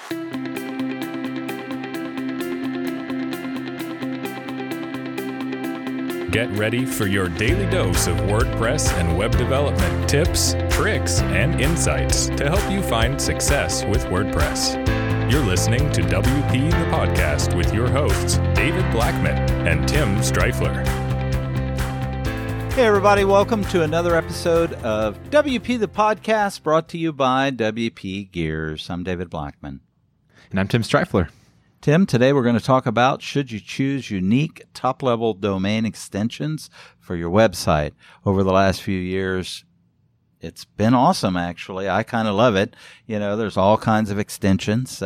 Get ready for your daily dose of WordPress and web development tips, tricks, and insights to help you find success with WordPress. You're listening to WP the Podcast with your hosts, David Blackman and Tim Streifler. Hey everybody, welcome to another episode of WP the Podcast, brought to you by WP Gears. I'm David Blackman. And I'm Tim Streifler. Tim, today we're going to talk about should you choose unique top-level domain extensions for your website. Over the last few years, it's been awesome, actually. I kind of love it. You know, there's all kinds of extensions,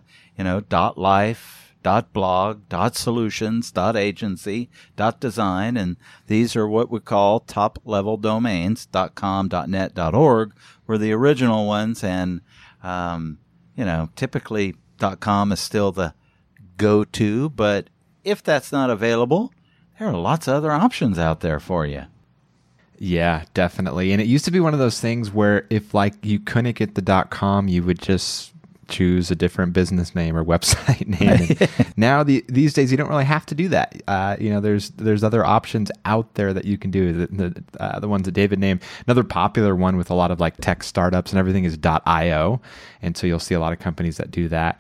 .life, .blog, .solutions, .agency, .design, and these are what we call top-level domains. .com, .net, .org were the original ones, and, typically .com is still the go-to, but if that's not available, there are lots of other options out there for you. Yeah, definitely. And it used to be one of those things where if you couldn't get the .com, you would just choose a different business name or website name. Now these days you don't really have to do that. There's other options out there that you can do. The ones that David named. Another popular one with a lot of tech startups and everything is .io, and so you'll see a lot of companies that do that.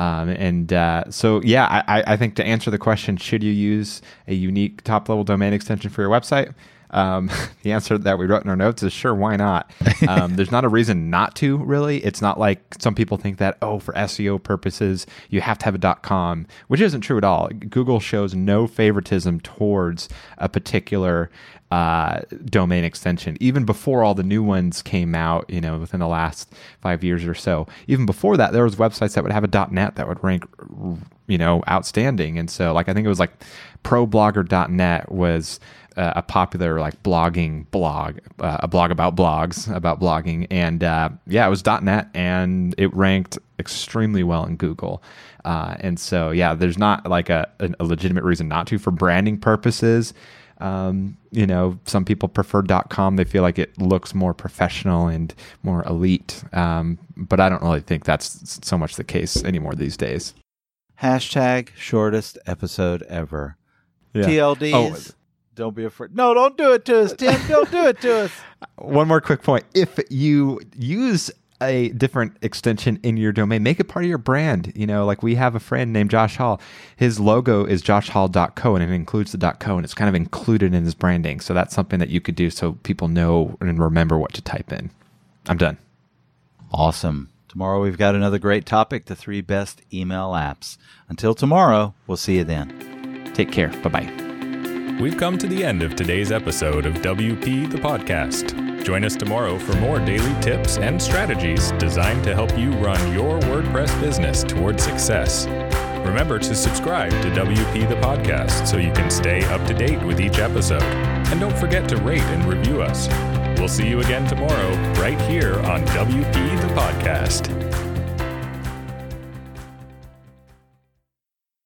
I think to answer the question, should you use a unique top-level domain extension for your website? The answer that we wrote in our notes is sure, why not? There's not a reason not to, really. It's not like some people think that, for SEO purposes, you have to have a .com, which isn't true at all. Google shows no favoritism towards a particular domain extension. Even before all the new ones came out, within the last 5 years or so, even before that, there was websites that would have a .net that would rank, outstanding. And so, I think it was ProBlogger.net was a popular blogging blog, a blog about blogs, about blogging. And it was .net, and it ranked extremely well in Google. And so, there's not a legitimate reason not to for branding purposes. Some people prefer .com. They feel like it looks more professional and more elite. But I don't really think that's so much the case anymore these days. Hashtag shortest episode ever. Yeah. TLDs. Don't be afraid. No, don't do it to us, Tim. Don't do it to us. One more quick point. If you use a different extension in your domain, make it part of your brand. We have a friend named Josh Hall. His logo is joshhall.co, and it includes the .co, and it's kind of included in his branding. So that's something that you could do so people know and remember what to type in. I'm done. Awesome. Tomorrow we've got another great topic, the 3 best email apps. Until tomorrow, we'll see you then. Take care. Bye-bye. We've come to the end of today's episode of WP the Podcast. Join us tomorrow for more daily tips and strategies designed to help you run your WordPress business towards success. Remember to subscribe to WP the Podcast so you can stay up to date with each episode. And don't forget to rate and review us. We'll see you again tomorrow right here on WP the Podcast.